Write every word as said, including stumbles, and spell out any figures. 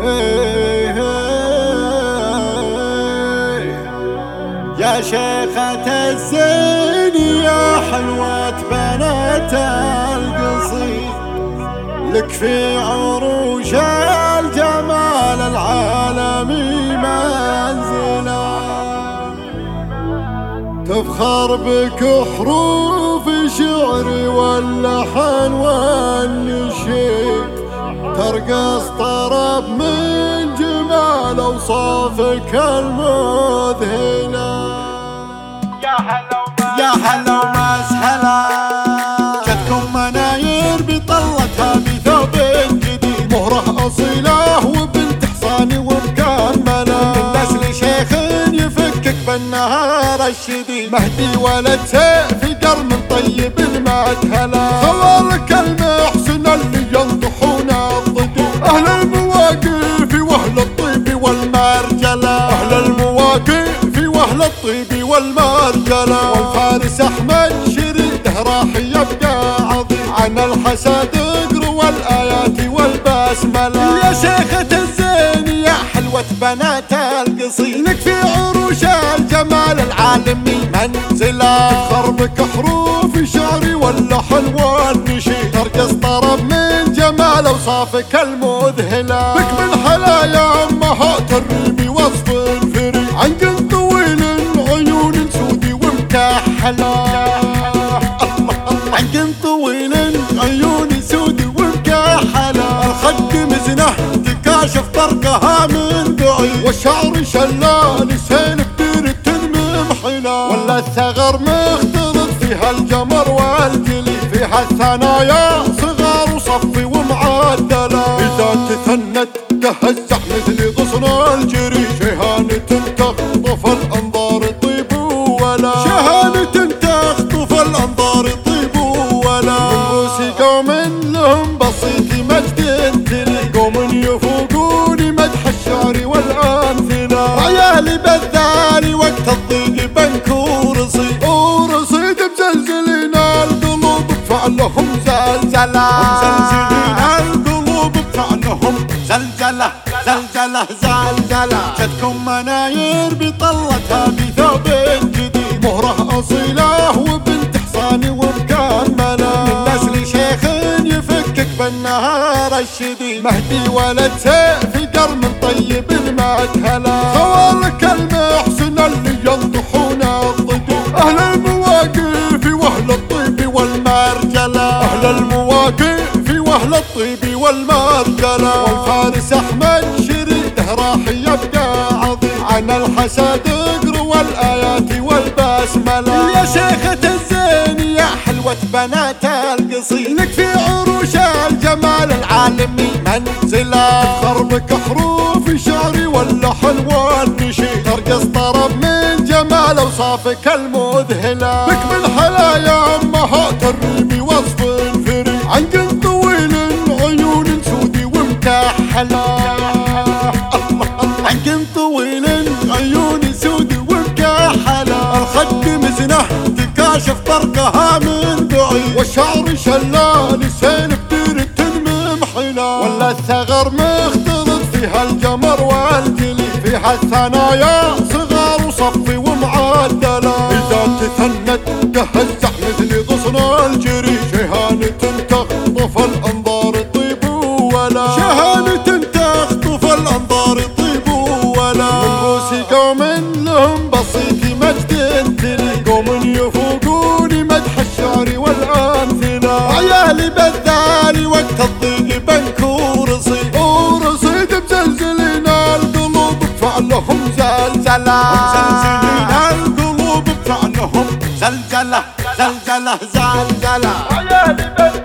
يا شيخة الزين يا حلوة بنات القصيد، لك في عروش الجمال العالمي منزلا، تفخر بك حروف شعري واللحن والنشيد، ترقص طرب من جمال اوصافك المذهله. يا هلا وما يا هلا ومسهلا، جتكم مناير بطلتها بثوب جديد، مهره اصيله وبنت حصان ومكمله، من نسل شيخ يفكك بالنهار الشديد، مهدي ولد سيف قرم طيب المدهله، خوالك المحسن اللي ينضحون الضدود، اهل المواقف واهل الطيب والمرجله، اهل المواقف واهل الطيب والمرجله، والفارس احمد شريده راح يبقى عظيم، عن الحسد اقروا والايات والبسمله. يا شيخة الزين يا حلوة بنات القصيد، لك في عروش الجمال العالمي منزلا، تفخر بك حروف شعري واللحن والنشيد، ترقص طرب من جمال اوصافك المذهله، بك من حلايا امهات الريم وصف الفري، عنق طويل عيون سودي ومكحله، عنق طويل عيون سودي ومكحله، الخد مزنه تكاشف طرقها من بعيد، والشعر شلال سيل بديرة ممحله، ولا الثغر مختلط فيها الجمر والجلي، فيها الثنايا صغار وصفي ومعدله، اذا تثنت تهزح مثل غصن الجري، شهانة تخطف الانظار طيب ولا، شهانة تخطف الانظار طيب ولا، من روس قوم لهم بسيط مجد تلي، قوم يفوقون مدح الشعر والامثله، عيالي بذالي وقت الضيق بنكورصي، ورصيد مزلزلين القلوب بفعلهم زلزله، مزلزلين القلوب بفعلهم زلزله زلزله زلزله، جتكم مناير بطلتها بثوب جديد، مهره اصيله وبنت حصان ومكمله، من نسل شيخ يفكك بالنهار الشديد، مهدي ولد سيف قرم طيب المدهله، خوالك المحسن اللي ينضحون الضدود، اهل المواقف واهل الطيب والمرجله، اهل المواقف واهل الطيب والمرجله، والفارس احمد شريده راح يبقى عظيم، عن الحسد اقروا والايات والبسمله. يا شيخة الزين يا حلوة بنات القصيد، لك في عروش الجمال العالمي منزلا، تفخر بك حروف شعري واللحن والنشيد، ترقص طرب من جمال اوصافك المذهله، بك من حلايا امهات الريم وصف الفري، عنق طويل عيون سودي ومكحله، عنق طويل عيون سودي ومكحله، الخد مزنه تكاشف طرقها من بعيد، والشعر شلال سيل بديرة ممحله، ولا الثغر مختلط فيها الجمر والجلي، فيها الثنايا صغار وصفي ومعدله، اذا تثنت تهزح مثل غصن الجري، شهانة تخطف الانظار طيب ولا، شهانة تخطف الانظار طيب ولا، من روس قوم لهم بسيط مجد تلي، قوم يفوقون مدح الشعر والامثله، عيالي بذالي وقت الضيق بنكورصي، ورصيد مزلزلين القلوب بفعلهم زلزله، مزلزلين القلوب بفعلهم زلزله زلزله زلزله، عيالي